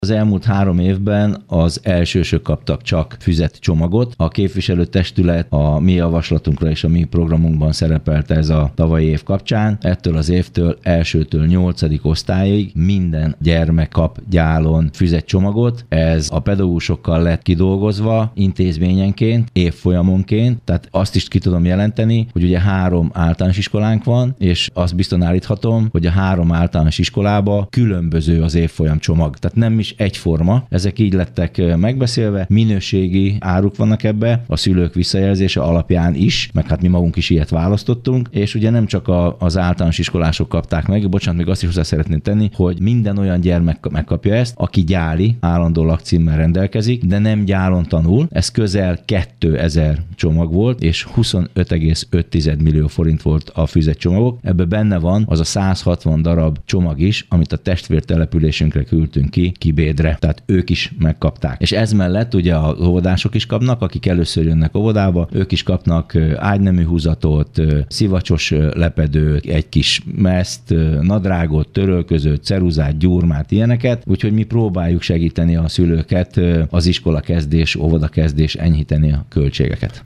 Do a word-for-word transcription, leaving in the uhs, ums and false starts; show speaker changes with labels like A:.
A: Az elmúlt három évben az elsősök kaptak csak füzet csomagot. A képviselőtestület a mi javaslatunkra és a mi programunkban szerepelt ez a tavalyi év kapcsán. Ettől az évtől elsőtől nyolcadik osztályig minden gyermek kap gyálon füzet csomagot. Ez a pedagógusokkal lett kidolgozva intézményenként, évfolyamonként. Tehát azt is ki tudom jelenteni, hogy ugye három általános iskolánk van, és azt biztosan állíthatom, hogy a három általános iskolába különböző az évfolyam csomag. Tehát nem is egyforma. Ezek így lettek megbeszélve, minőségi áruk vannak ebbe, a szülők visszajelzése alapján is, meg hát mi magunk is ilyet választottunk, és ugye nem csak a, az általános iskolások kapták meg, bocsánat, még azt is hozzá szeretném tenni, hogy minden olyan gyermek megkapja ezt, aki gyáli, állandó lakcímmel rendelkezik, de nem gyálon tanul. Ez közel kétezer csomag volt, és huszonöt egész öt millió forint volt a füzetcsomagok. Ebbe benne van az a száz hatvan darab csomag is, amit a testvértelepülésünkre küldtünk ki, Kibédre. Tehát ők is megkapták. És ez mellett ugye az óvodások is kapnak, akik először jönnek óvodába, ők is kapnak ágynemű húzatot, szivacsos lepedőt, egy kis meszt, nadrágot, törölközőt, ceruzát, gyurmát, ilyeneket. Úgyhogy mi próbáljuk segíteni a szülőket az iskola kezdés, óvoda kezdés, enyhíteni a költségeket.